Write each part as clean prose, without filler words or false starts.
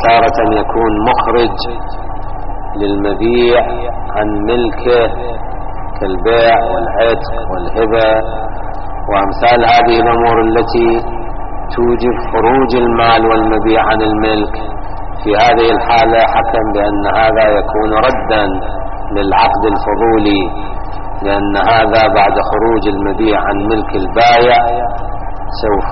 تارة يكون مخرج للمبيع عن ملكه كالبيع والعتق والهبة وأمثال هذه الأمور التي توجب خروج المال والمبيع عن الملك. في هذه الحالة حكم بأن هذا يكون ردا للعقد الفضولي، لأن هذا بعد خروج المبيع عن ملك البائع سوف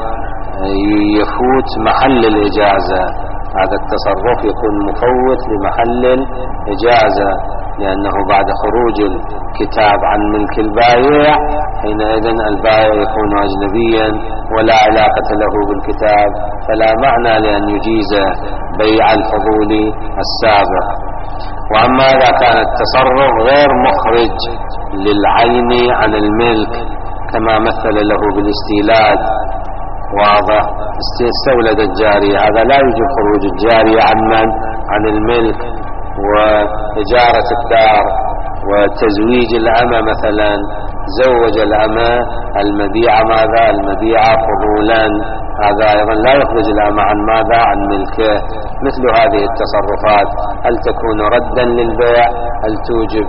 يفوت محل الإجازة. هذا التصرف يكون مفوت لمحل الإجازة، لأنه بعد خروج الكتاب عن ملك البائع حينئذ البائع يكون أجنبيا ولا علاقة له بالكتاب، فلا معنى لأن يجيز بيع الفضول السابق. وأما إذا كان التصرف غير مخرج للعين عن الملك كما مثل له بالاستيلاد، واضح، استولد الجارية، هذا لا يوجب خروج الجارية عن الملك، وإجارة الدار وتزويج الأمة مثلا، زوج الأمة المبيع ماذا؟ المبيع فضولا، هذا أيضا لا يخرج الأمة عن ماذا؟ عن ملكه. مثل هذه التصرفات هل تكون ردا للبيع؟ هل توجب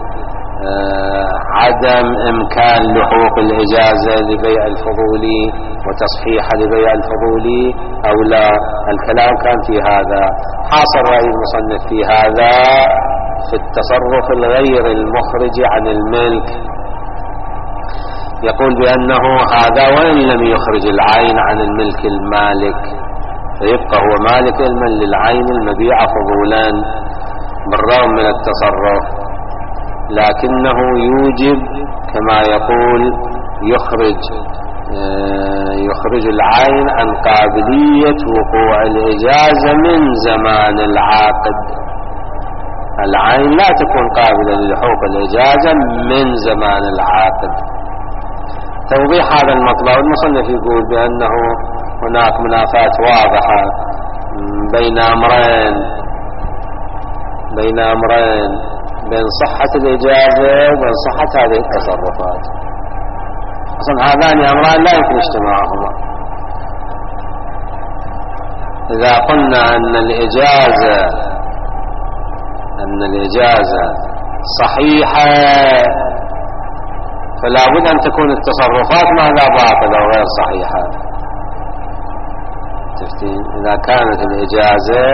عدم إمكان لحوق الإجازة لبيع الفضولي وتصحيح لبيع الفضولي أو لا؟ الكلام كان في هذا. حاصل رأي المصنف في هذا في التصرف الغير المخرج عن الملك، يقول بأنه هذا وإن لم يخرج العين عن الملك المالك فيبقى هو مالك المن للعين المبيع فضولا بالرغم من التصرف، لكنه يوجب كما يقول يخرج العين عن قابلية وقوع الإجازة من زمان العاقد. العين لا تكون قابلة للحوق الإجازة من زمان العاقد. توضيح هذا المطلب، المصنف يقول بأنه هناك منافاة واضحة بين أمرين بين صحة الإجازة وبين صحة هذه التصرفات. أصلا هذان أمران لا يمكن اجتماعهما. إذا قلنا أن الإجازة صحيحة فلا بد أن تكون التصرفات ماذا؟ باطلة وغير صحيحة. إذا كانت الإجازة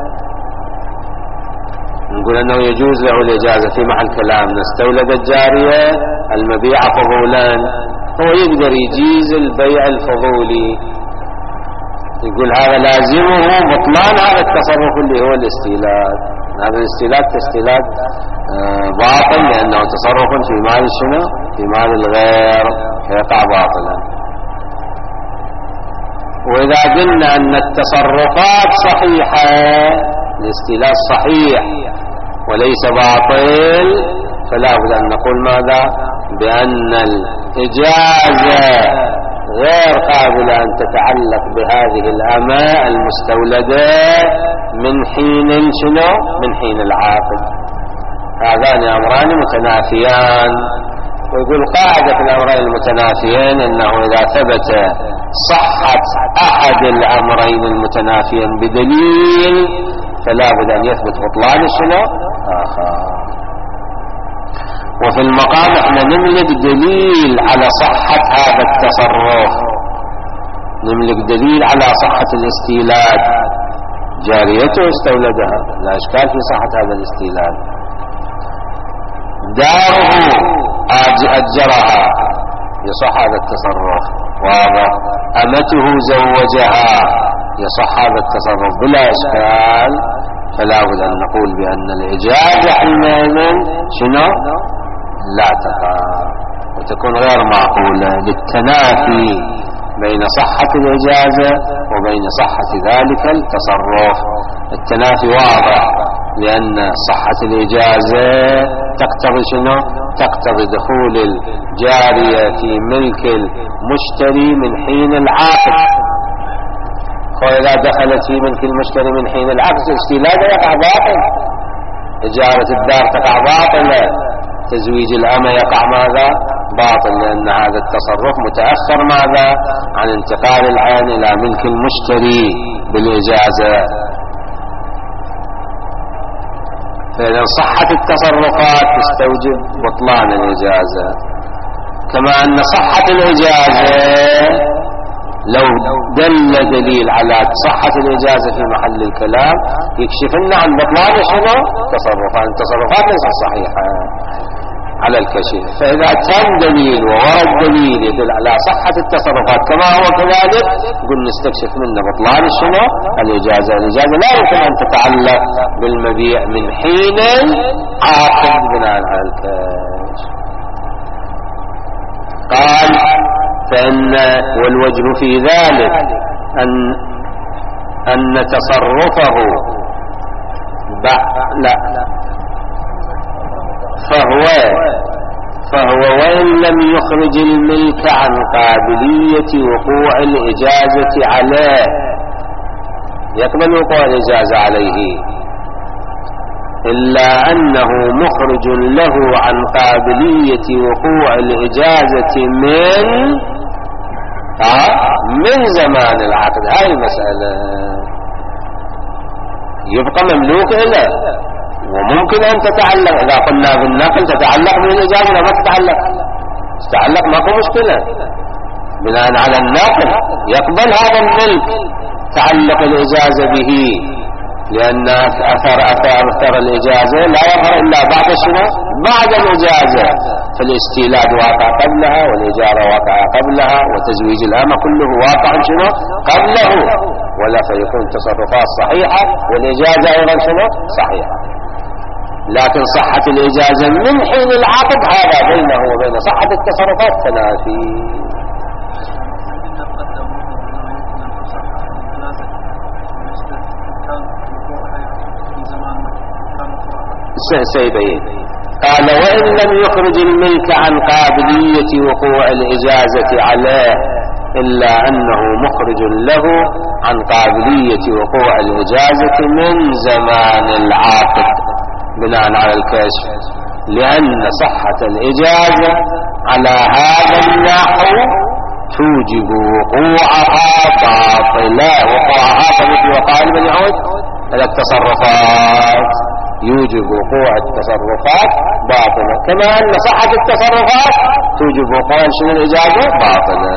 نقول أنه يجوز له الإجازة في محل كلامنا، استولد الجارية المبيع فضولا، هو يقدر يجيز البيع الفضولي، يقول هذا لازمه بطلان هذا التصرف اللي هو الاستيلاد. هذا الاستيلاد كاستيلاد باطل لأنه تصرف في مال شنو؟ في مال الغير فيقع باطلا. وإذا قلنا أن التصرفات صحيحة، الاستيلاد صحيح وليس باطل، فلا بد أن نقول ماذا؟ بأن الإجازة غير قابلة أن تتعلق بهذه الأمة المستولدة من حين شنو؟ من حين العاقد. هذان أمران متنافيان، ويقول قاعدة في الأمرين المتنافيين أنه إذا ثبت صحة أحد الأمرين المتنافيين بدليل فلا بد أن يثبت بطلان شنو؟ آخر. وفي المقام احنا نملك دليل على صحة هذا التصرف، نملك دليل على صحة الاستيلاد، جاريته استولدها، لا إشكال في صحة هذا الاستيلاد. داره أجرها يصح هذا التصرف، واضح. أمته زوجها يصح هذا التصرف بلا إشكال. فلا بد أن نقول بأن الإجازة حينئذ شنو؟ لا تقع، وتكون غير معقولة للتنافي بين صحة الإجازة وبين صحة ذلك التصرف. التنافي واضح، لأن صحة الإجازة تقتضي شنو؟ تقتضي دخول الجارية في ملك المشتري من حين العقد، وإذا دخلت في ملك المشتري من حين العقد استيلاد يقع باطل، إجارة الدار تقع باطلة، تزويج الأمة يقع ماذا؟ باطل، لأن هذا التصرف متأخر ماذا؟ عن انتقال العين إلى ملك المشتري بالإجازة. فإذا صحة التصرفات تستوجب بطلان الإجازة. كما أن صحة الإجازة لو دل دليل على صحة الإجازة في محل الكلام يكشف لنا عن بطلان شنو؟ التصرفات ليست صحيحة على الكشف. فإذا كان دليل وورد دليل يدل على صحة التصرفات كما هو كذلك نقول نستكشف منه بطلان شنو؟ الإجازة لا يمكن أن تتعلق بالمبيع من حين عاقد بناء على الكشف. قال فإن والوجه في ذلك أن تصرفه فهو وإن لم يخرج الملك عن قابلية وقوع الإجازة عليه يقبل وقوع الإجازة عليه إلا أنه مخرج له عن قابلية وقوع الإجازة من زمان العقد. هاي المسألة يبقى مملوك له وممكن أن تتعلق إذا قلنا بالنقل تتعلق بالإجازة لا ما تتعلق ماكو مشكلة بناء على النقل يقبل هذا الملك تعلق الإجازة به لأن أثر الإجازة لا يظهر إلا بعد شنو؟ بعد الإجازة. فالاستيلاد واقع قبلها والإجارة واقع قبلها وتزويج الأمة كله واقع شنو؟ قبله ولا فيكون تصرفات صحيحة والإجازة أيضا شنو؟ صحيحة. لكن صحة الإجازة من حين العقد هذا بينه وبين صحة التصرفات تنافي. سيبين. قال وإن لم يخرج الملك عن قابلية وقوع الإجازة عليه إلا أنه مخرج له عن قابلية وقوع الإجازة من زمان العقد بناء على الكشف لأن صحة الإجازة على هذا النحو توجب وقوعها باطلة. وقوعها فمثل وقال من يعود إلى التصرفات يوجب وقوع التصرفات باطلة كما أن صحة التصرفات توجب وقوع شنو الإجازة باطلة.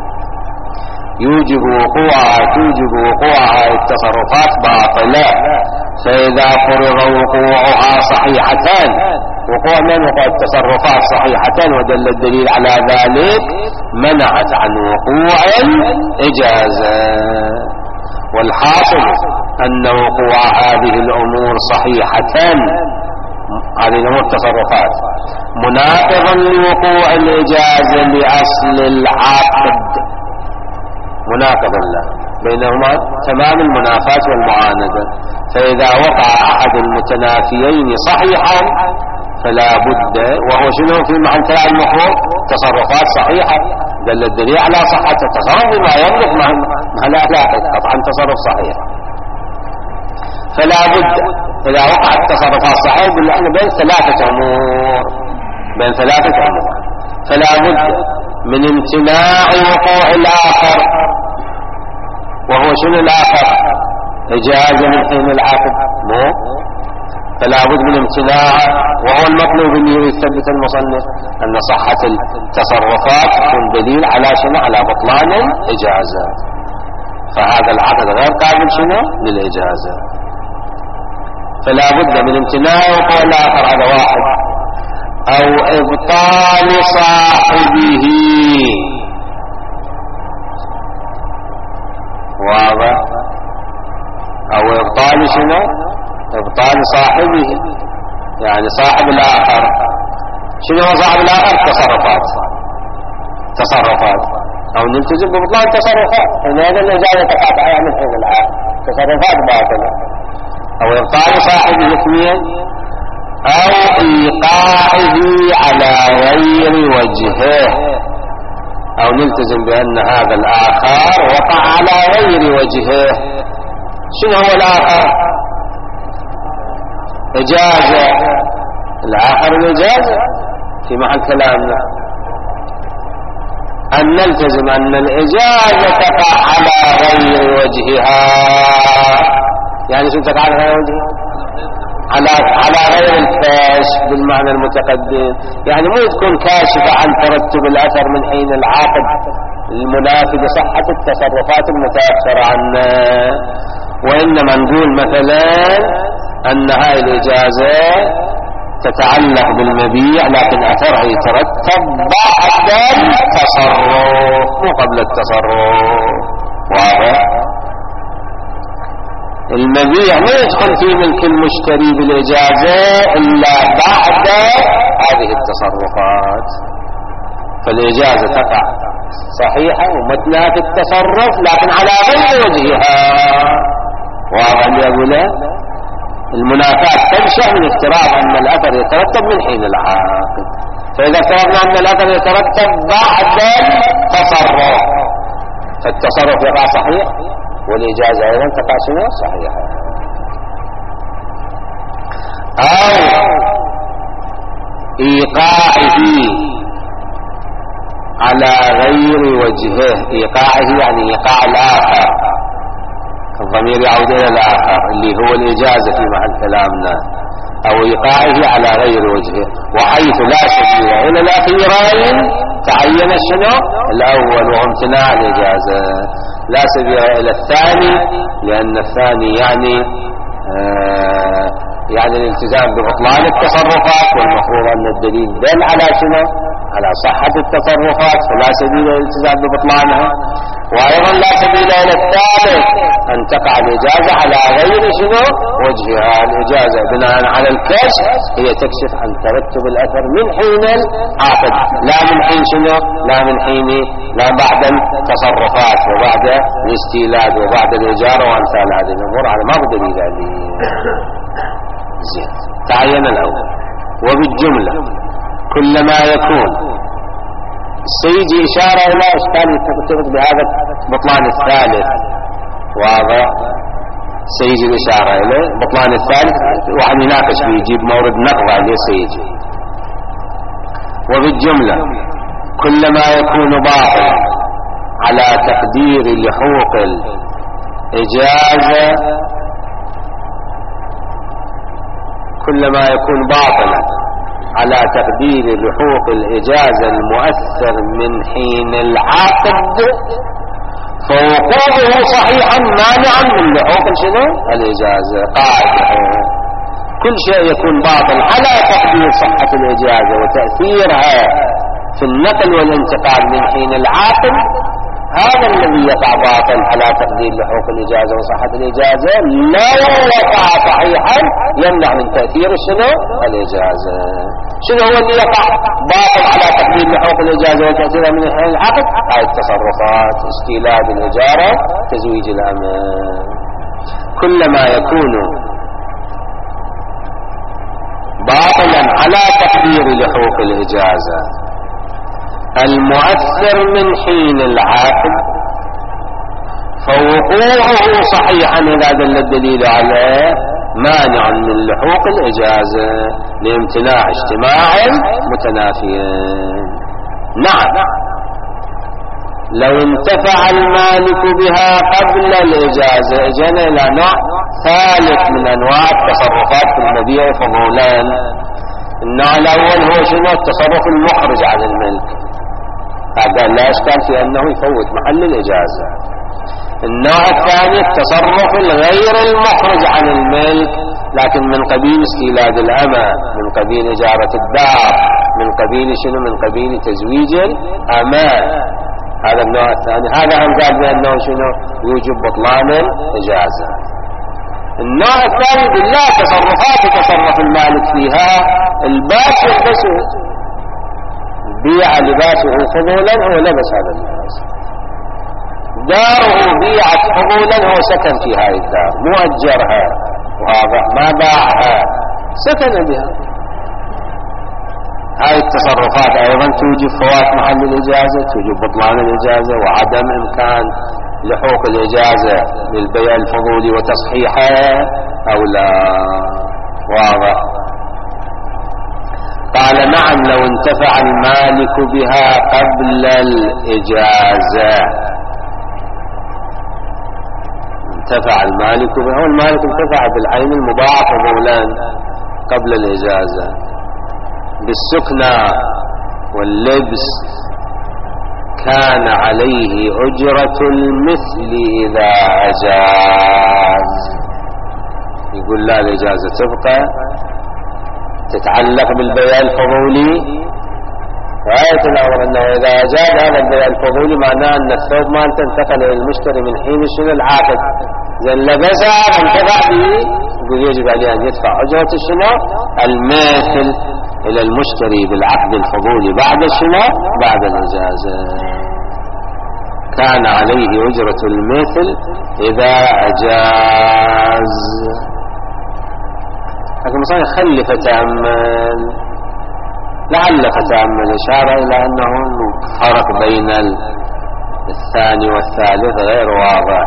توجب وقوعها التصرفات باطلة. فإذا فرض وقوعها صحيحتان وقوع التصرفات صحيحتان ودل الدليل على ذلك منعت عن وقوع الإجازة. والحاصل أن وقوع هذه الأمور صحيحتان هذه الأمور تصرفات مناقضا لوقوع الإجازة لأصل العقد مناقضا له بينهما تمام المنافاة والمعاندة. فإذا وقع أحد المتنافيين صحيحا فلا بد وهو شنو في معنى كلام المفروض تصرفات صحيحة دل الدليل على صحة التصرف بما يملك مع لا قطعا تصرف صحيح. فلا بد إذا وقعت تصرفات صحيحة بالله بين ثلاثة أمور فلا بد من امتناع وقوع الآخر وهو شنو الآخر؟ إجازة من حين العقد فلا بد من امتناع وهو المطلوب اللي يثبت المصنف أن صحة التصرفات تكون دليل على شنو؟ على بطلان الإجازة. فهذا العقد غير قابل شنو؟ للإجازة. فلا بد من امتناع وقوع الآخر هذا واحد أو إبطال صاحبه واضح أو إبطال شنو؟ إبطال صاحبه يعني صاحب الآخر. شنو هو صاحب الآخر؟ تصرفات أو نلتزم ببطلان تصرفات إن هذا الإجازة تقاطع من حين الآخر تصرفات باطلة. أو إبطال صاحبه اثنين أو إيقاعه على غير وجهه أو نلتزم بأن هذا الآخر وقع على غير وجهه. شنو هو الآخر؟ إجازة الآخر الإجازة في محل كلامنا أن نلتزم أن الإجازة تقع على غير وجهها. يعني شو تقع على غير وجهها؟ على غير الكاشف بالمعنى المتقدم، يعني مو تكون كاشفة عن ترتب الأثر من حين العقد المنافي لصحة التصرفات المتأخرة عنه، وإنما نقول مثلا أن هاي الإجازة تتعلق بالمبيع لكن أثرها يترتب بعد التصرف مو قبل التصرف. واضح؟ المبيع ما يدخل في ملك المشتري بالإجازة إلا بعد هذه التصرفات، فالإجازة تقع صحيحة ومتناة في التصرف لكن على غير وجهها. واضح اللي أقوله؟ المنافاة تنشأ من افتراض أن الأثر يترتب من حين العقد، فإذا افترضنا أن الأثر يترتب بعد التصرف فالتصرف يقع صحيح والإجازة أيضا تقع صحيحة. أو إيقاعه على غير وجهه، إيقاعه يعني إيقاع الآخر، الضمير يعود إلى الآخر اللي هو الإجازة في محل كلامنا، أو إيقاعه على غير وجهه، وحيث لا سبيل إلى الأخيرين تعين شنو؟ الأول وهو امتناع الإجازة، لا سبيل إلى الثاني لأن الثاني يعني الالتزام ببطلان التصرفات، والمفروض أن الدليل دل على شنو؟ على صحة التصرفات، فلا سبيل إلى الالتزام ببطلانها. وأيضا لا سبيل إلى الثالث أن تقع الإجازة على غير شنو؟ وجهها. الإجازة بناء على الكشف هي تكشف عن ترتب الأثر من حين العقد، لا من حين شنو؟ لا من حين، لا بعد التصرفات وبعد الاستيلاد وبعد الإجارة وأمثال هذه الأمور، على ما بدليل عليه. زين، تعين الأول. وبالجملة كلما يكون سيجي إشارة إلى إشكال يرتبط بهذا بطلان الثالث. واضح؟ سيجي الإشارة إلى بطلان الثالث وعن يناقش ويجيب مورد نقض عليه سيجي. وبالجملة كلما يكون باطلا على تقدير لحوق الإجازة، كلما يكون باطلا على تقدير لحوق الإجازة المؤثر من حين العقد فوقوعه صحيحا مانعا من لحوق شنو؟ الإجازة. قاعدة كل شيء يكون باطل على تقدير صحة الإجازة وتأثيرها في النقل والانتقال من حين العقد، هذا الذي يقع باطل على تقدير لحوق الإجازة وصحة الإجازة. لو وقع صحيحا يمنع من تأثير شنو؟ الإجازة. شنو هو اللي يقع باطل على تقدير لحوق الإجازة وتأثيرها من حين العقد؟ هاي التصرفات، استيلاد الإجارة، تزويج الأمان. كلما يكون باطلا على تقدير لحوق الإجازة المؤثر من حين العقد فوقوعه صحيحا إذا دل الدليل عليه مانع من لحوق الإجازة لامتناع اجتماع متنافيين. نعم، لو انتفع المالك بها قبل الإجازة. اجينا إلى نوع ثالث من أنواع التصرفات في المبيع فضولا. النوع الأول هو شنو؟ التصرف المخرج عن الملك، هذا لا إشكال في أنه يفوت محل الإجازة. النوع الثاني التصرف الغير المخرج عن الملك، لكن من قبيل استيلاد الأمة، من قبيل إجارة الدار، من قبيل شنو؟ من قبيل تزويج الأمان. هذا النوع الثاني، هذا هم قال بأنه شنو؟ يوجب بطلان الإجازة. النوع الثاني بالله تصرفات يتصرف المالك فيها الباس يلبسه، بيع لباسه فضولا هو لبس هذا اللباس، داره بيعت فضولا هو سكن في هاي الدار، مو أجرها، واضح؟ ما باعها، سكن بها. هاي التصرفات أيضا توجب فوات محل الإجازة، توجب بطلان الإجازة وعدم إمكان لحوق الإجازة للبيع الفضولي وتصحيحها أو لا. واضح؟ قال نعم لو انتفع المالك بها قبل الإجازة، انتفع المالك بها، والمالك انتفع بالعين المضاعفة ضولان قبل الإجازة، بالسكنى واللبس كان عليه أجرة المثل إذا أجاز. يقول لا، الإجازة تبقى تتعلق بالبيع الفضولي. غاية الأمر أنه إذا أجاز هذا البيع الفضولي معناه أن الثوب ما انتقل إلى المشتري من حين شنو العاقد، زين لبسها وانتفع به، يقول يجب عليه أن يدفع أجرة الشنو المثل إلى المشتري بالعقد الفضولي بعد الشنو بعد الإجازة. كان عليه أجرة المثل إذا أجاز. لكن مثلا خلي فتأمل، لعل فتأمل إشارة إلى أنه فرق بين الثاني والثالث غير واضح،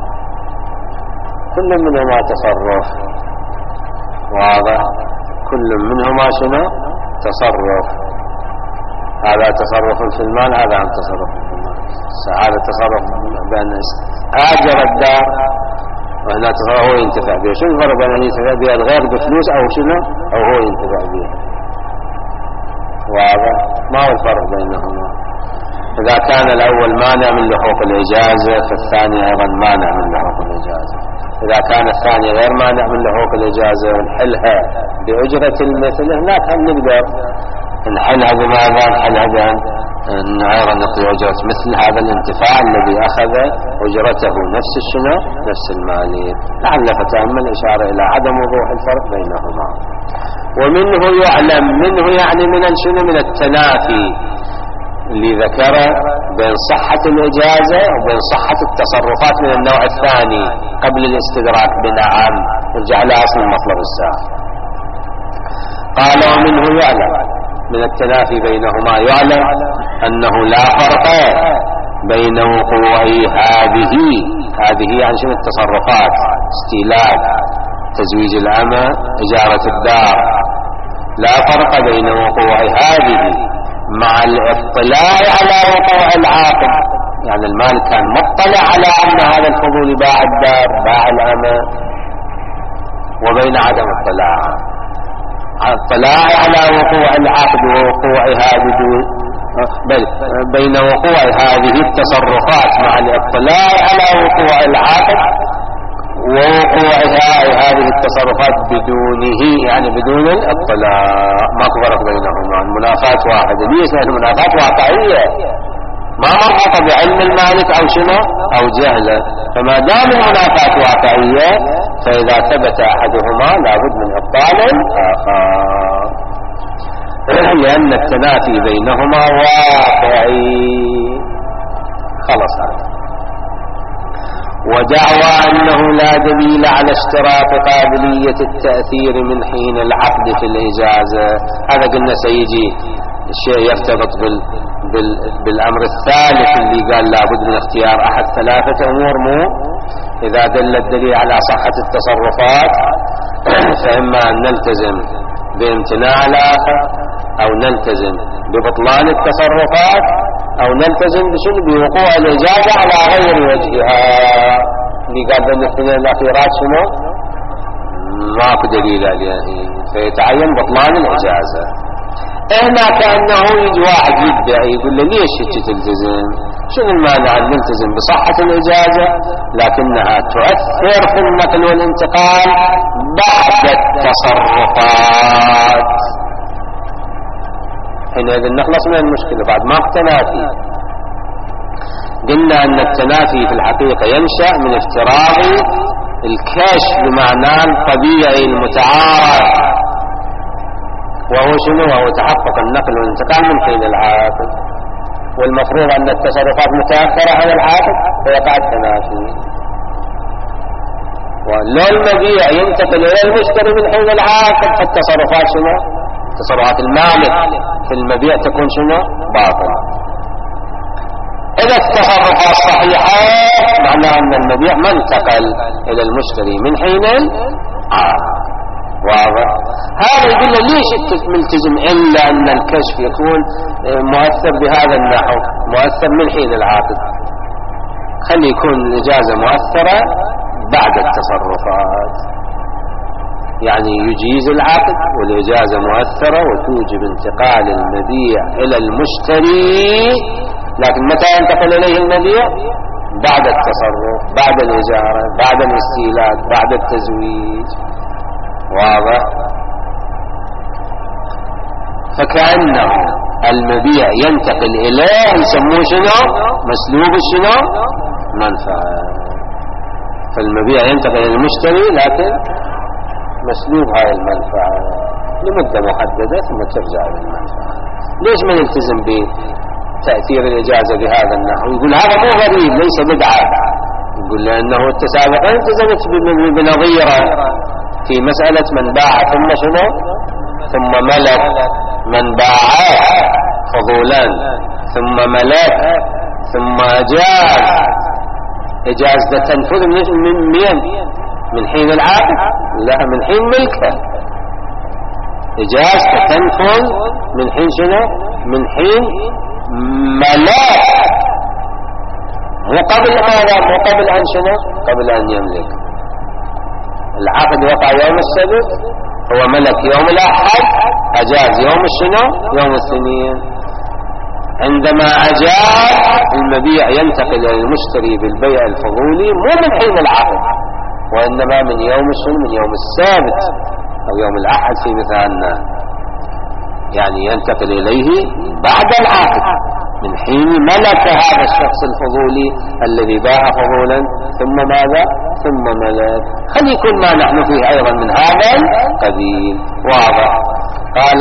كل منهما تصرف واضح، كل منهما شنو تصرف، هذا تصرف في المال، هذا عن تصرف في المال. هذا تصرف بأن آجر الدار، وهنا تصرف هو ينتفع به. شو الفرق بين أن ينتفع بها الغير بفلوس أو شنو أو هو ينتفع بها؟ واضح؟ ما هو الفرق بينهما؟ إذا كان الأول مانع من لحوق الإجازة فالثاني أيضا مانع من لحوق الإجازة. إذا كان الثاني غير مانع من لحوق الإجازة ونحلها بأجرة المثل، هناك هم نقدر نحلها بماذا؟ نحلها بأن أيضا نقضي أجرة مثل هذا الانتفاع الذي أخذ أجرته نفس الشنو نفس المالي. لعل فتأمل إشارة إلى عدم وضوح الفرق بينهما. ومنه يعلم، منه يعني من الشنو من التنافي اللي ذكره بين صحة الإجازة وبين صحة التصرفات من النوع الثاني قبل الاستدراك بنعم. نرجع لأصل المطلب السابق. قال ومنه يعلم من التنافي بينهما، يعلم أنه لا فرق بين وقوع هذه يعني شنو التصرفات، استيلاد، تزويج الأمة، إجارة الدار، لا فرق بين وقوع هذه مع الاطلاع على وقوع العاقد. يعني المال كان مطلع على أن هذا الفضول باع الدار باع الأمة، وبين عدم اطلاع على وقوع العقد ووقوعها بل بين وقوع هذه التصرفات مع الاطلاع على وقوع العقد ووقوعها هذه التصرفات بدونه، يعني بدون الاطلاع. ما فرق بينهما، المنافات واحدة. ليس المنافات واقعية ما مربوطة بعلم المالك أو شنو أو جهله، فما دام المنافات واقعية فإذا ثبت أحدهما لابد من إبطال الآخر، لأن التنافي بينهما واقعي. خلص هذا. ودعوى أنه لا دليل على اشتراط قابلية التأثير من حين العقد في الإجازة، هذا قلنا سيجي الشيء يرتبط بالأمر الثالث اللي قال لابد من اختيار أحد ثلاثة أمور. مو إذا دل الدليل على صحة التصرفات فإما أن نلتزم بامتناع الآخر، أو نلتزم ببطلان التصرفات، أو نلتزم بوقوع الإجازة على غير وجهها. اللي قال بين الاثنين الأخيرات شنو؟ ماكو دليل عليه، فيتعين بطلان الإجازة. هنا كأنه يجي واحد يدعي يقول له ليش تلتزم؟ شنو المانع أن نلتزم بصحة الإجازة لكنها تؤثر في النقل والانتقال بعد التصرفات؟ حينئذ نخلص من المشكلة. بعد ما تنافي، قلنا أن التنافي في الحقيقة ينشأ من افتراض الكشف بمعناه الطبيعي المتعارف، وهو شنو؟ وهو تحقق النقل والانتقال من حين العاقد، والمفروض أن التصرفات متأخرة عن العاقد فيقع التنافي. ولو المبيع ينتقل إلى المشتري من حين العاقد فالتصرفات شنو؟ تصرفات المالك في المبيع تكون شنو؟ باطلة. إذا التصرفات صحيحة معناه أن المبيع ما انتقل إلى المشتري من حين العاقد. واضح؟ هذا يقول له ليش ملتزم إلا أن الكشف يكون مؤثر بهذا النحو، مؤثر من حين العاقد. خلي يكون الإجازة مؤثرة بعد التصرفات، يعني يجيز العقد والإجازة مؤثرة وتوجب انتقال المبيع إلى المشتري، لكن متى ينتقل إليه المبيع؟ بعد التصرف، بعد الإجارة، بعد الاستيلاد، بعد التزويج. واضح؟ فكأنه المبيع ينتقل إليه يسموه شنو؟ مسلوب شنو؟ منفعة. فالمبيع ينتقل إلى المشتري لكن مسلوب هاي المنفعة لمدة محددة ثم ترجع إلى المنفعة. ليش ما نلتزم بتأثير الإجازة بهذا النحو؟ يقول هذا مو غريب ليس بدعة. يقول لأنه التسابقين التزمت بنظيرة في مسألة من باع ثم شنو؟ ثم ملك، من باع فضولا ثم ملك ثم أجاز، إجازة تنفذ من حين العقد؟ لا، من حين ملكه. إجازة تنفذ من حين شنو؟ من حين ملاك، مو قبل ماذا؟ مو قبل أن شنو؟ قبل أن يملك. العقد وقع يوم السبت، هو ملك يوم الأحد، أجاز يوم الشنو؟ يوم الاثنين. عندما أجاز المبيع ينتقل إلى المشتري بالبيع الفضولي مو من حين العقد، وإنما من يوم الشنو؟ من يوم السبت أو يوم الأحد في مثالنا، يعني ينتقل إليه بعد العقد من حين ملك هذا الشخص الفضولي الذي باع فضولا ثم ماذا؟ ثم ملك. خلي يكون ما نحن فيه أيضا من هذا القبيل. واضح؟ قال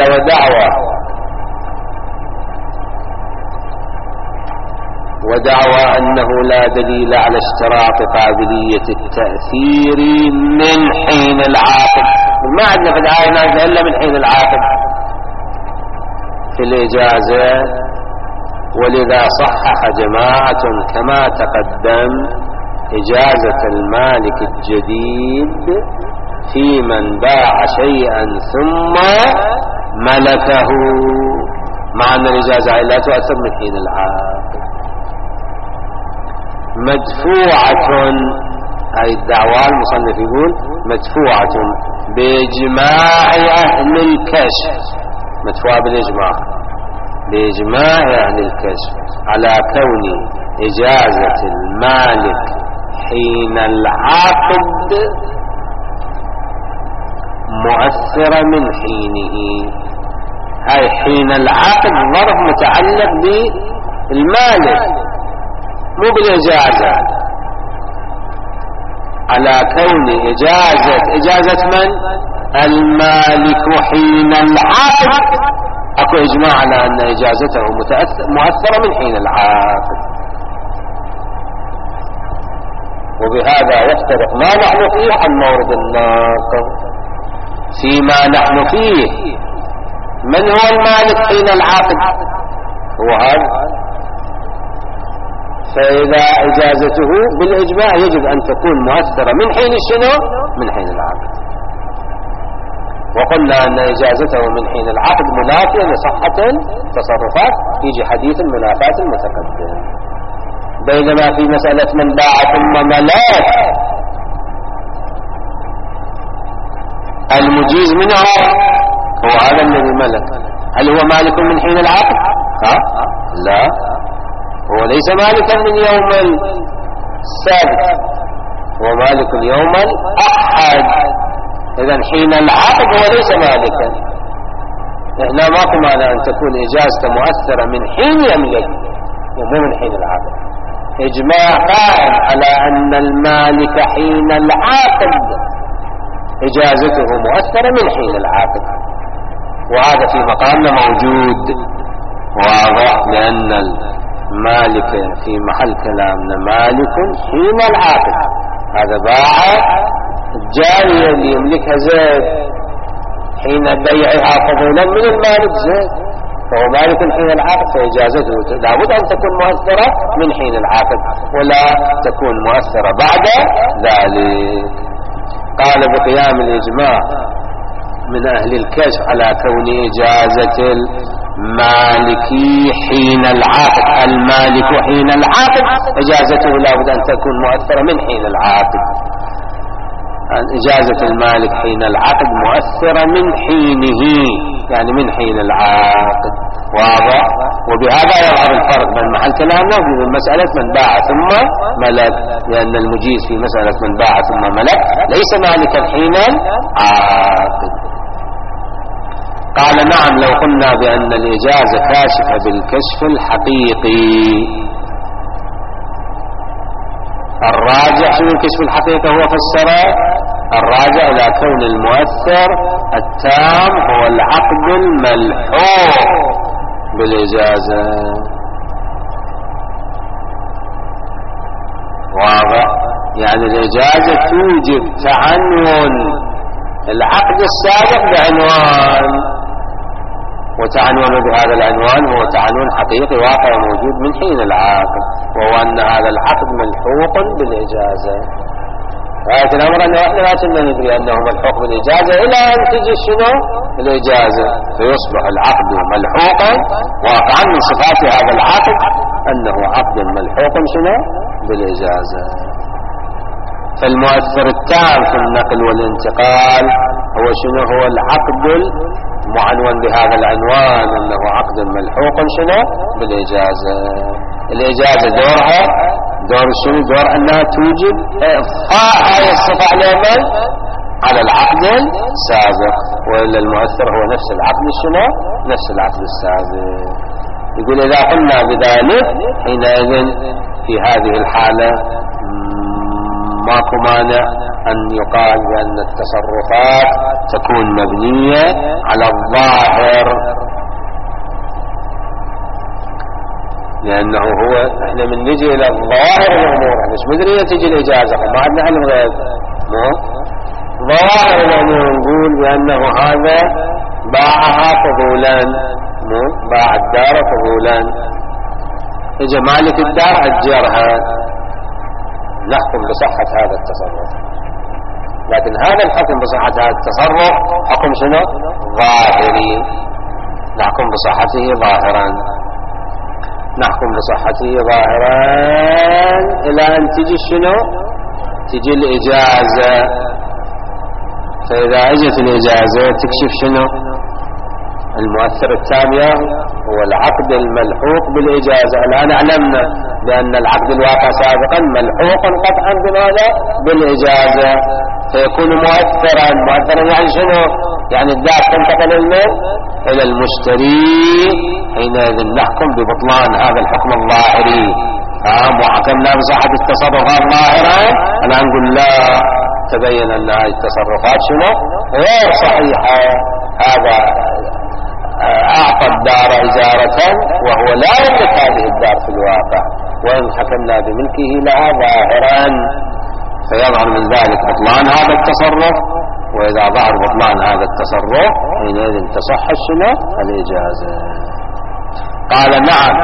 ودعوى أنه لا دليل على اشتراط قابلية التأثير من حين العاقد. ما عندنا في الآية نازل إلا من حين العاقد في الإجازة، ولذا صحح جماعة كما تقدم إجازة المالك الجديد في من باع شيئا ثم ملكه، مع أن الإجازة لا تؤثر من حين العاقد. مدفوعة، هاي الدعوة المصنف يقول مدفوعة بإجماع أهل الكشف، مدفوعة بالإجماع، بإجماع أهل الكشف على كون إجازة المالك حين العقد مؤثرة من حينه. هاي حين العقد ظرف متعلق بالمالك مو بالإجازة، على كون إجازة من؟ المالك حين العقد. أكو إجماع على أن إجازته مؤثرة من حين العقد. وبهذا يفترق ما نحن فيه عن مورد الناقض. فيما نحن فيه من هو المالك حين العقد؟ هو هذا. فإذا إجازته بالإجماع يجب أن تكون مؤثرة من حين الشنو؟ من حين العقد. وقلنا أن إجازته من حين العقد منافية لصحة التصرفات، يجي حديث المنافاة المتقدم. بينما في مسألة من باع ثم ملاك المجيز منه هو هذا الذي ملك. هل هو مالك من حين العقد؟ لا، هو ليس مالكا من يوم السبت، هو مالك يوم الأحد. إذن حين العقد هو ليس مالكا. إحنا ماكو معنى أن تكون إجازته مؤثرة من حين يملك ومو من حين العقد. إجماع قائم على أن المالك حين العقد إجازته مؤثرة من حين العقد، وهذا في مقامنا موجود واضح، لأن المالك في محل كلامنا مالك حين العقد. هذا باع الجارية اللي يملكها زيد حين بيعها فضولا من المالك زيد، فهو مالك حين العقد، فإجازته لابد أن تكون مؤثرة من حين العقد ولا تكون مؤثرة بعد ذلك. قال بقيام الإجماع من أهل الكشف على كون إجازة المالك حين العقد، المالك حين العقد إجازته لابد أن تكون مؤثرة من حين العقد. إجازة المالك حين العقد مؤثرة من حينه، يعني من حين العقد. واضح؟ وبهذا يظهر الفرق بين محل كلامنا وبين مسألة من باع ثم ملك، لأن المجيز في مسألة من باع ثم ملك ليس مالكا حين العقد. قال نعم لو قلنا بأن الإجازة كاشفة بالكشف الحقيقي. الراجع شنو الكشف الحقيقي؟ هو فسر الراجع إلى كون المؤثر التام هو العقد الملحوق بالإجازة. واضح؟ يعني الإجازة توجب تعنون العقد السابق بعنوان، وتعنون بهذا العنوان هو تعنون حقيقي واقع موجود من حين العقد، وهو أن هذا العقد ملحوق بالإجازة. غاية الأمر أنه إحنا لا كنا ندري أنه ملحوق بالإجازة إلى أن تجي شنو الإجازة، فيصبح العقد ملحوقا واقعا. من صفات هذا العقد أنه عقد ملحوق شنو بالإجازة. فالمؤثر التام في النقل والانتقال هو شنو؟ هو العقد المعنون بهذا العنوان أنه عقد ملحوق شنو بالإجازة. الإجازة دورها دور شنو؟ دور أنها توجب إضفاء هذه الصفة على من؟ على العقد السابق، وإلا المؤثر هو نفس العقد شنو؟ نفس العقد السابق. يقول إذا قلنا بذلك حينئذ في هذه الحالة ماكو مانع أن يقال بأن التصرفات تكون مبنية على الظاهر، لأنه هو احنا من نجي إلى الظواهر الأمور، مش مدري تجي الإجازة ما عندنا علم غيب. ظواهر الأمور نقول بأنه هذا باعها فضولا، باع الدار فضولا، إجا مالك الدار أجرها، نحكم بصحة هذا التصرف. لكن هذا الحكم بصحة هذا التصرف حكم شنو؟ ظاهري، نحكم بصحته ظاهرا، نحكم بصحته ظاهرا إلى أن تجي شنو؟ تجي الإجازة. فإذا اجت الإجازة تكشف شنو؟ المؤثر التام هو العقد الملحوق بالإجازة. الآن علمنا بأن العقد الواقع سابقا ملحوق قطعا بماذا؟ بالإجازة، فيكون مؤثرا. مؤثرا يعني شنو؟ يعني الدار تنتقل إلى المشتري، حينئذ نحكم ببطلان هذا الحكم الظاهري. وحكمنا بصحة التصرفات ظاهرا، الآن نقول لا، تبين أن هذه التصرفات شنو؟ غير صحيحة. هذا أعطى الدار إجارة وهو لا يملك هذه الدار في الواقع، وإن حكمنا بملكه لها ظاهرا، فيظهر من ذلك بطلان هذا التصرف. وإذا ظهر بطلان هذا التصرف حينئذ تصح شنو؟ الإجازة. قال نعم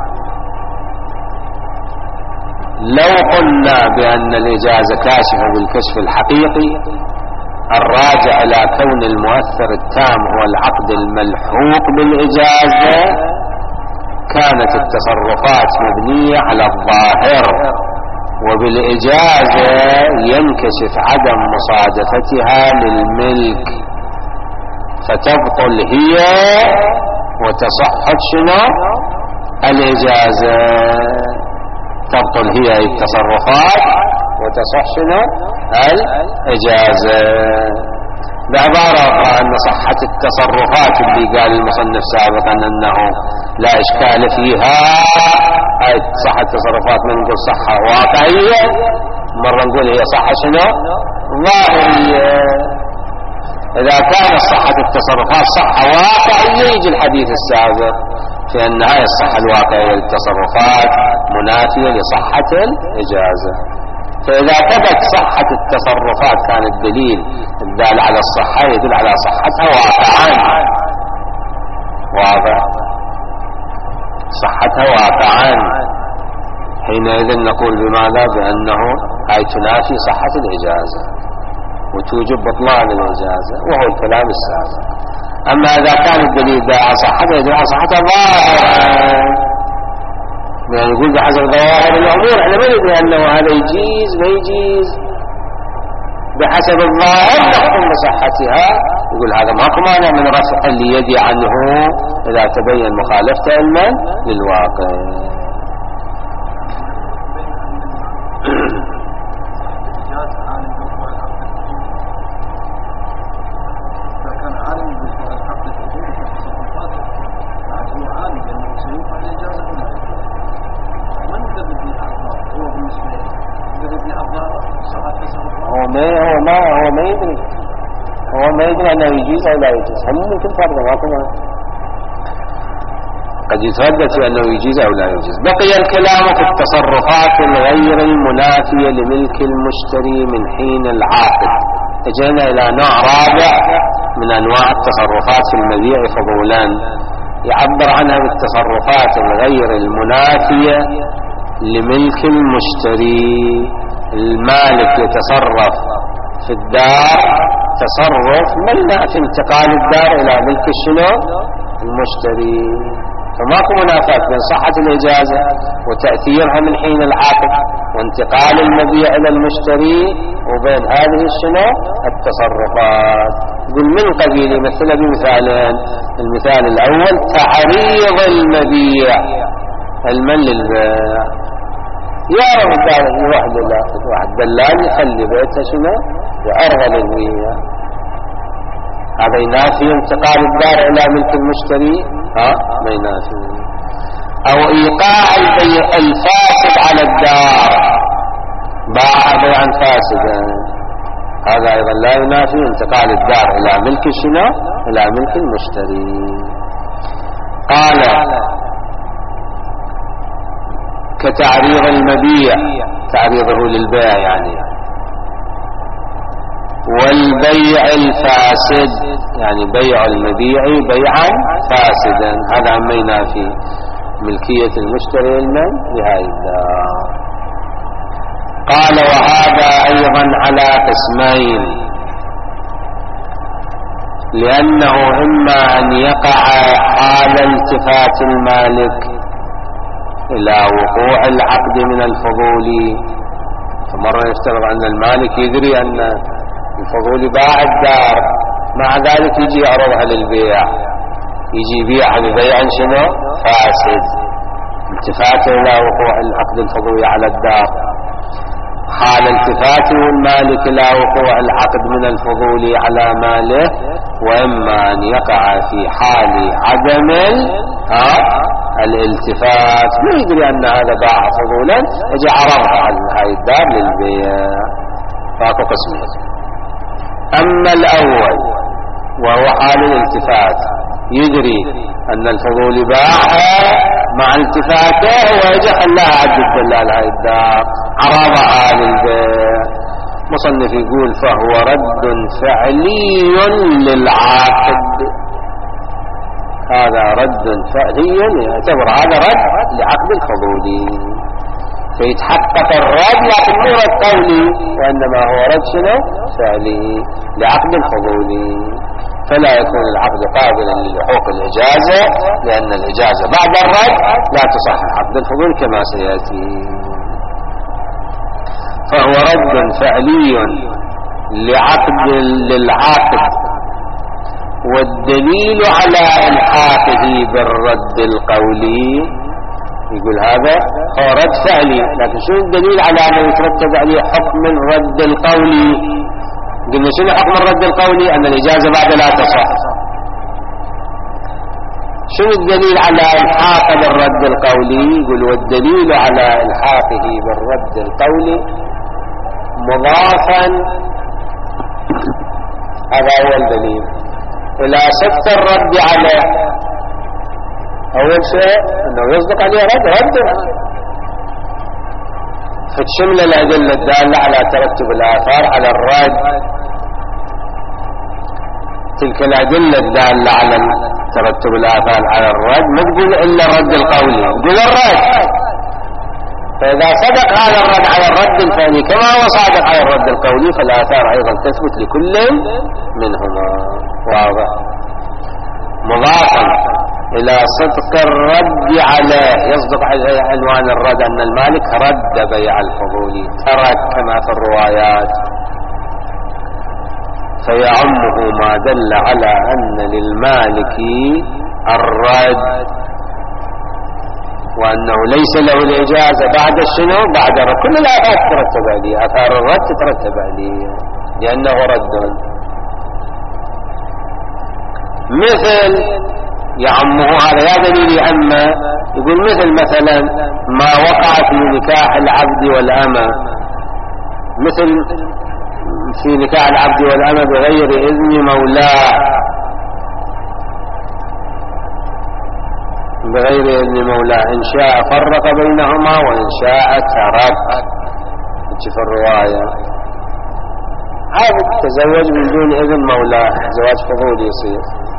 لو قلنا بأن الإجازة كاشفة بالكشف الحقيقي الراجع إلى كون المؤثر التام هو العقد الملحوق بالإجازة، كانت التصرفات مبنية على الظاهر، وبالإجازة ينكشف عدم مصادفتها للملك، فتبطل هي وتصح شنو؟ الإجازة. تبطل هي التصرفات وتصح شنو؟ الإجازة. بعبارة أخرى أن صحة التصرفات اللي قال المصنف سابقا أنه لا إشكال فيها، هاي صحة التصرفات من نقول صحة واقعية، مرة نقول هي صحة شنو؟ ظاهرية. إذا كانت صحة التصرفات صحة واقعية يجي الحديث السابق في أن هاي الصحة الواقعية للتصرفات منافية لصحة الإجازة. فإذا ثبت صحة التصرفات كان الدليل الدال على الصحة يدل على صحتها واقعا. واضح؟ صحتها واقعا، حينئذ نقول بماذا؟ بأنه هاي تنافي صحة الإجازة وتوجب بطلان الإجازة، وهو الكلام السابق. أما إذا كان الدليل دال على صحتها يدل على صحتها ظاهرا، يعني يقول بحسب ظواهر الأمور احنا ما ندري أنه هذا يجيز ما يجيز، بحسب الظاهر نحكم بصحتها. يقول هذا ماكو مانع من رفع اليد عنه إذا تبين مخالفته علما للواقع. هو ما يدري أنه يجيز أو لا يجيز. هم ممكن فرضا ماكو قد يتردد في أنه يجيز أو لا يجيز. بقي الكلام في التصرفات الغير المنافية لملك المشتري من حين العاقد. اجينا إلى نوع رابع من أنواع التصرفات في المبيع فضولا، يعبر عنها بالتصرفات الغير المنافية لملك المشتري. المالك يتصرف في الدار تصرف منع في انتقال الدار إلى ملك الشنو المشتري، فماكو منافاة بين صحة الإجازة وتأثيرها من حين العقد وانتقال المبيع إلى المشتري وبين هذه الشنو التصرفات. يقول من قبيل مثل بمثالين. المثال الأول تعريض المبيع، المن للبيع، يعرض الدار واحد دلال يخلي بيته شنو يعرض للبيع، هذا ينافي انتقال الدار إلى ملك المشتري؟ ما ينافي. أو إيقاع البيع الفاسد على الدار، باع بيعا فاسدا، هذا أيضا لا ينافي انتقال الدار إلى ملك شنو إلى ملك المشتري. قال كتعريض المبيع، تعريضه للبيع يعني، والبيع الفاسد يعني بيع المبيع بيعا فاسدا، هذا ما ينافي ملكية المشتري لهذه الدار. قال وهذا أيضا على قسمين، لأنه إما أن يقع حال التفات المالك إلى وقوع العقد من الفضول، فمرة يفترض أن المالك يدري أن الفضول باع الدار، مع ذلك يجي يعرضها للبيع، يجي يبيعها ببيع شنو فاسد، التفات إلى وقوع العقد الفضولي على الدار. حال التفاته المالك إلى وقوع العقد من الفضول على ماله، وإما أن يقع في حال عدم الالتفات، ما يدري أن هذا باع فضولا يجي عرضها على هاي الدار للبيع، فاكو قسمين. أما الأول وهو حال الالتفات، يدري أن الفضول باعها مع التفاته ويجي خلاها عد الدلال هاي الدار عرضها للبيع، مصنف يقول فهو رد فعلي للعاقد، هذا رد فعلي يعتبر هذا رد لعقد الفضولي، فيتحقق الرد لكن مو رد قولي، وإنما هو رد شنو فعلي لعقد الفضولي، فلا يكون العقد قابلا للحوق الإجازة، لأن الإجازة بعد الرد لا تصح عقد الفضول كما سيأتي. فهو رد فعلي للعاقد، والدليل على إلحاقه بالرد القولي، يقول هذا هو رد فعلي، لكن شو الدليل على أنه يترتب عليه حكم الرد القولي؟ قلنا شنو حكم الرد القولي؟ أن الإجازة بعد لا تصح. شنو الدليل على إلحاق بالرد القولي؟ يقول والدليل على إلحاقه بالرد القولي مضافا، هذا هو الدليل إلى صدق الرد عليه. أول شيء أنه يصدق عليه رد فتشمل الأدلة الدالة على ترتب الآثار على الرد، تلك الأدلة الدالة على ترتب الآثار على الرد ما تقول إلا الرد القولي، تقول الرد، فإذا صدق هذا الرد على الرد الفعلي كما هو صادق على الرد القولي فالآثار أيضا تثبت لكل منهما. واضح؟ مضافا إلى صدق الرد عليه، يصدق على عنوان الرد أن المالك رد بيع الفضولي، ترك كما في الروايات، فيعمه ما دل على أن للمالك الرد، وأنه ليس له الإجازة بعد الشنو، بعد كل الآثار تترتب عليه، آثار الرد تترتب عليه لأنه رد. مثل يعمه هذا يا دليل عمه، يقول مثلا ما وقع في نكاح العبد والأمة، مثل في نكاح العبد والأمة بغير إذن مولاه، بغير إذن مولاه، إن شاء فرق بينهما وإن شاء ترك. في الرواية عبد تزوج من دون إذن مولاه، زواج فضولي يصير،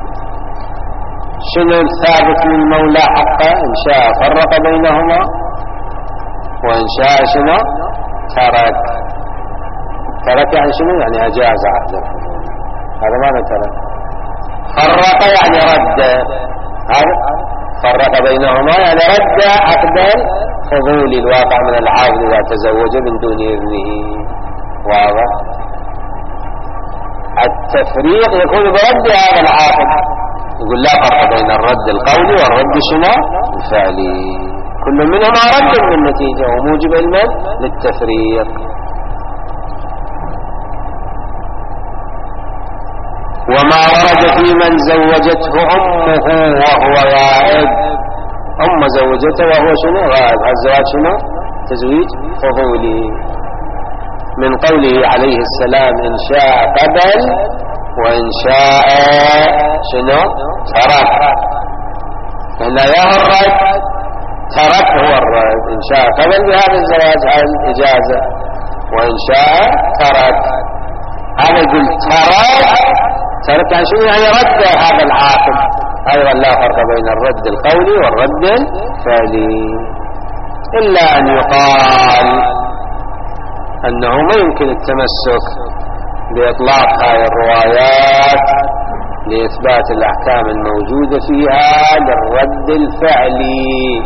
شنو الثابت من مولاه حقه؟ إن شاء فرق بينهما وإن شاء شنو ترك. ترك يعني شنو؟ يعني أجاز عقد الفضول، هذا معنى ترك. فرق يعني رد، هذا فرق بينهما يعني رد عقد الفضول الواقع من العبد إذا تزوج من دون إذنه. واضح؟ التفريق يكون برد هذا العاقد، يقول لا فرق بين الرد القولي والرد شنو الفعلي، كل منهما رد بالنتيجة وموجب للتفريق. وما ورد في من زوجته أمه وهو غائب، أم زوجته وهو شنو غائب، الزواج شنو تزويج فضولي، من قوله عليه السلام إن شاء قبل وإن شاء شنو ترك، إن يا الرد ترك هو الرد، إن شاء قبل بهذا الزواج على الإجازة وإن شاء ترك. هذا يقول ترك يعني شنو؟ يعني رد هذا العاقد. أيضا لا فرق بين الرد القولي والرد الفعلي، إلا أن يقال أنه ما يمكن التمسك بإطلاق هذه الروايات لإثبات الأحكام الموجودة فيها للرد الفعلي.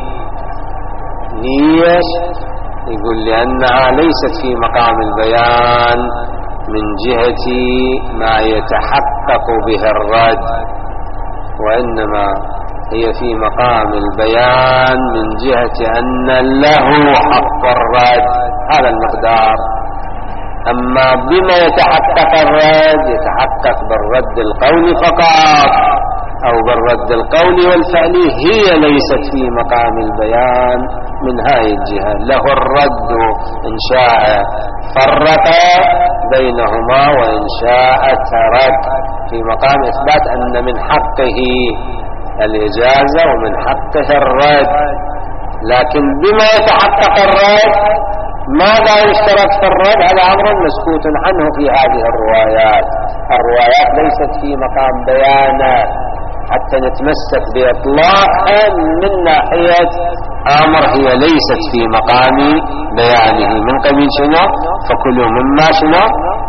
ليش؟ يقول لأنها ليست في مقام البيان من جهة ما يتحقق به الرد، وإنما هي في مقام البيان من جهة أن له حق الرد، هذا المقدار. أما بما يتحقق الرد يتحقق بالرد القولي فقط أو بالرد القولي والفعلي، هي ليست في مقام البيان من هذه الجهة. له الرد إن شاء فرق بينهما وإن شاء ترك، في مقام إثبات أن من حقه الإجازة ومن حقه الرد. لكن بما يتحقق الرد ماذا يشترط في الرد؟ هذا أمر مسكوت عنه في هذه الروايات. الروايات ليست في مقام بيانه حتى نتمسك بإطلاقها من ناحية أمر هي ليست في مقام بيانه، من قبيل شنو؟ فكلوا مما شنو؟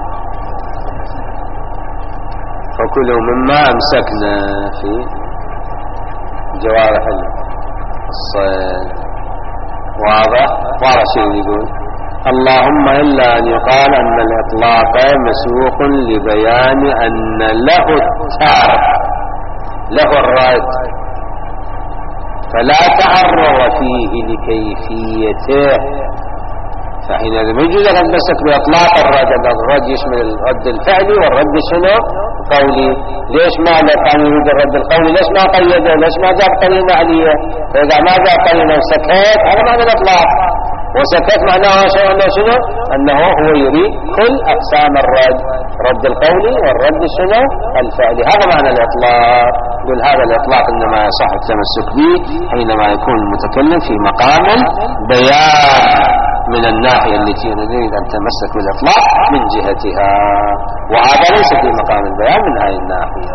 فكلوا مما أمسكنا في جوارح الصيد. واضح شيء يقول اللهم إلا أن يقال أن الإطلاق مسوق لبيان أن له الترك له الرد، فلا تعرض فيه لكيفيته، فحينئذ ما يجوز أن نتمسك بإطلاق الرد. الرد يشمل الرد الفعلي والرد شنو قولي. ليش ما كان يريد الرد القولي؟ ليش ما قيده؟ ليش ما جاب قرينة عليه؟ فإذا ما جاب قرينة وسكت هذا معنى الإطلاق، وسكت معناه شنو؟ أنه هو يريد كل أقسام الرد، رد القولي والرد شنو الفعلي، هذا معنى الإطلاق. يقول هذا الإطلاق إنما يصح التمسك به حينما يكون المتكلم في مقام البيان من الناحية التي نريد أن تمسك بالإطلاق من جهتها، وهذا ليس في مقام البيان من هذه الناحية.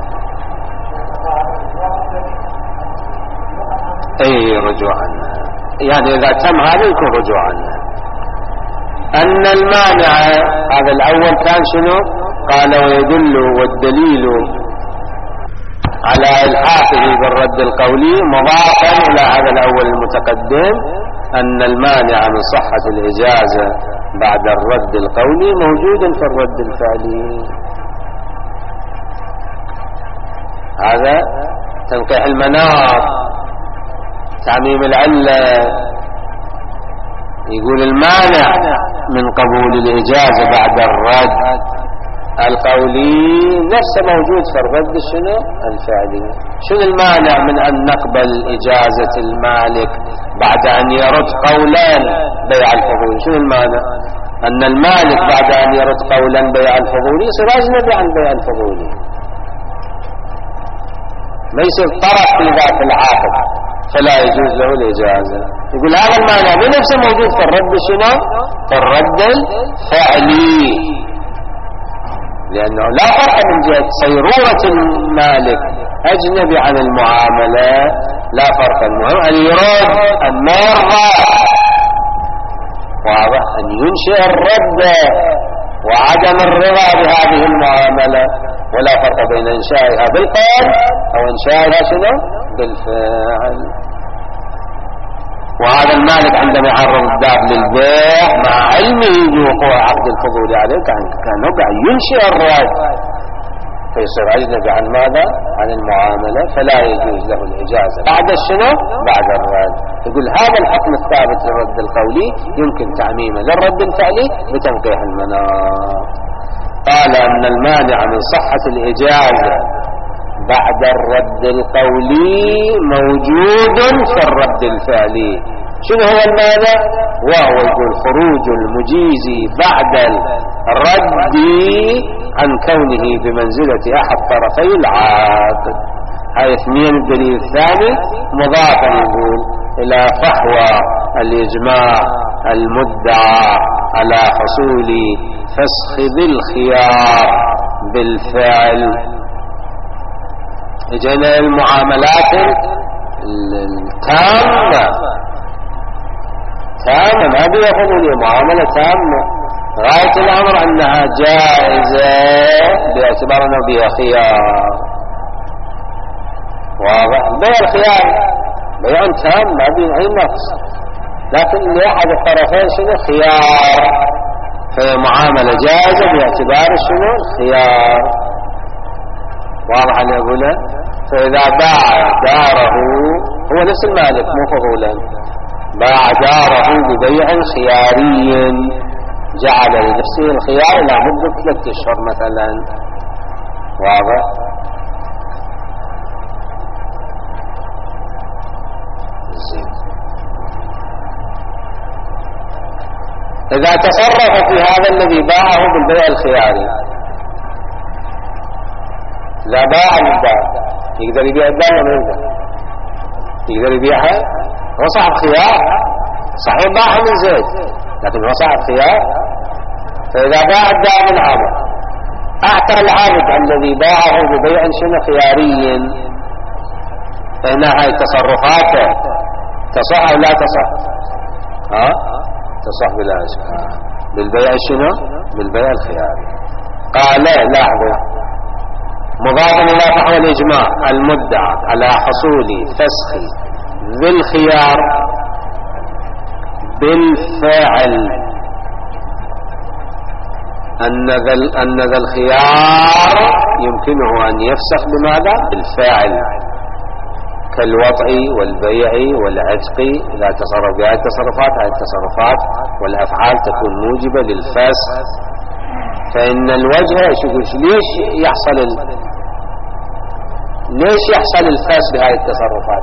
أي رجوعا، يعني إذا تم هذا يكون رجوعا. أن المانع هذا الأول كان شنو؟ قال ويدل والدليل على إلحاقه بالرد القولي مضافا إلى هذا الأول المتقدم أن المانع من صحة الإجازة بعد الرد القولي موجود في الرد الفعلي. هذا تنقيح المناط، تعميم العلة. يقول المانع من قبول الإجازة بعد الرد القولي نفسه موجود في الرد شنو الفعلي. شنو المانع من أن نقبل إجازة المالك بعد أن يرد قولا بيع الفضولي؟ شنو المانع؟ أن المالك بعد أن يرد قولا بيع الفضولي يصير أجنبي عن بيع الفضولي، ما يصير طرف في ذات العقد فلا يجوز له الإجازة. يقول هذا المعنى بنفسه موجود في الرد شنو؟ في الرد الفعلي، لأنه لا فرق من جهة صيرورة المالك أجنبي عن المعاملة، لا فرق. المهم أن يرد أن ما يرضى، واضح، أن ينشئ الرد وعدم الرضا بهذه المعاملة، ولا فرق بين إنشائها بالقول أو إنشائها شنو؟ بالفعل. وهذا المالك عندما يعرض الداب للبيع مع علمه بوقوع عقد الفضول عليه كان قاعد ينشئ الرد، فيصير أجنبي عن ماذا؟ عن المعاملة، فلا يجوز له الإجازة بعد شنو؟ بعد الرد. يقول هذا الحكم الثابت للرد القولي يمكن تعميمه للرد الفعلي بتنقيح المناط. قال أن المانع من صحة الإجازة بعد الرد القولي موجود في الرد الفعلي. شنو هو المانع؟ وهو يقول خروج المجيز بعد الرد عن كونه بمنزلة أحد طرفي العقد. هاي اثنين. الدليل الثاني مضافا يقول إلى فحوى الإجماع المدعى على حصول فسخ ذي الخيار بالفعل. اجينا المعاملات التامة ما بيأخذوا لي معاملة تامة غاية الأمر أنها جائزة باعتبار أنه بها خيار. واضح؟ بيع الخيار بيع تام ما بين أي نقص، لكن لأحد الطرفين شنو؟ خيار، فهي معاملة جائزة باعتبار شنو؟ الخيار. واضح أن يقوله؟ فإذا باع داره هو نفس المالك مو فضولا، باع داره ببيع خياري جعل لنفسه الخيار إلى مدة 3 أشهر مثلا. واضح؟ إذا تصرف في هذا الذي باعه بالبيع الخياري، إذا باع الدار يقدر يبيع الدار ولا يقدر يبيعها؟ هو صاحب خيار، صحيح باعها من زيد لكن هو صاحب خيار. فإذا باع الدار من عامر أعتق العابد الذي باعه ببيع شنو؟ خياري، فإن هاي تصرفاته تصح أو لا تصح؟ تصح بلا إشكال بالبيع شنو؟ بالبيع الخياري. قال لاحظوا مضافا إلى فحوى الإجماع المدعى على حصول فسخ ذي الخيار بالفعل، أن ذا الخيار يمكنه أن يفسخ بماذا؟ بالفعل، كالوضع والبيع والعتق. إذا تصرف بهذه التصرفات، هذه التصرفات والأفعال تكون موجبة للفسخ. فإن الوجه ليش يحصل الفسخ بهذه التصرفات؟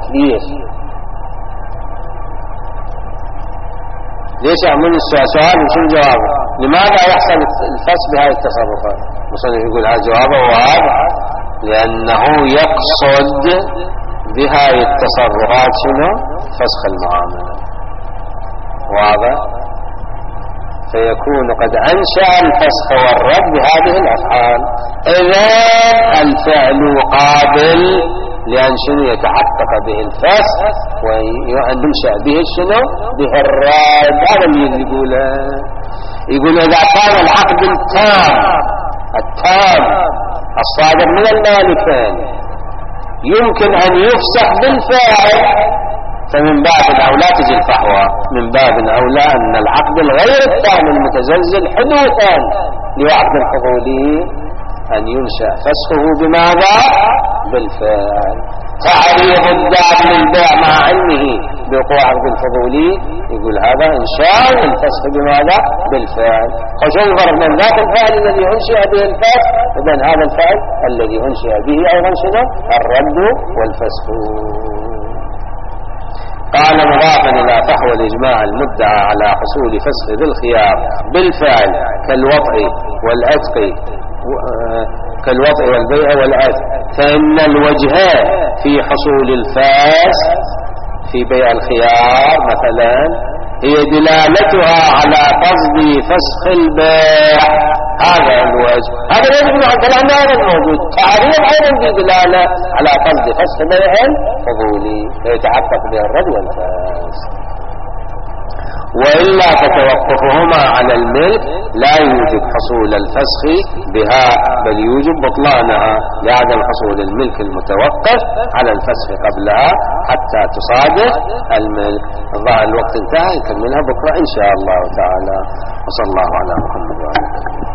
ليش يعمل السؤال وشو جوابه؟ لماذا يحصل الفسخ بهذه التصرفات؟ مثلا يقول هذا جوابه واضح، لأنه يقصد بهذه التصرفات شنو؟ فسخ المعاملة. واضح؟ فيكون قد أنشأ الفسخ والرد بهذه الأفعال. إذا الفعل قابل لأن شنو؟ يتحقق به الفسخ وأن ينشأ به شنو؟ به الرد. هذا اللي يقول إذا كان العقد التام الصادر من المالكين يمكن أن يفسخ بالفعل، فمن باب الأولى تجي الفحوى، من باب الأولى أن العقد الغير التام المتزلزل حدوثا لعقد الفضولي أن ينشأ فسخه بماذا؟ بالفعل. تعريض الدار للبيع مع علمه بوقوع عقد الفضولي يقول هذا إنشاء الفسخ بماذا؟ بالفعل. خش انظر من ذاك الفعل الذي أنشئ به الفسخ إذن هذا الفعل الذي أنشئ به أيضا شنو؟ الرد والفسخ. قال مضافا إلى فحوى الإجماع المدعى على حصول فسخ ذي الخيار بالفعل كالوطء والعتق كالوطء والبيع والعتق، فإن الوجه في حصول الفسخ في بيع الخيار مثلا هي دلالتها على قصد فسخ البيع. هذا الوجه، هذا يجب عن كلام هذا الموجود. تعريض أيضا في دلالة على قصد فسخ بيع الفضولي يتحقق به الرد والفسخ. وإلا فتوقفهما على الملك لا يوجب حصول الفسخ بها، بل يوجب بطلانها لعدم حصول الملك المتوقف على الفسخ قبلها حتى تصادف الملك. الوقت انتهى، نكملها بكرة إن شاء الله تعالى. وصلى الله على محمد وعلى آله.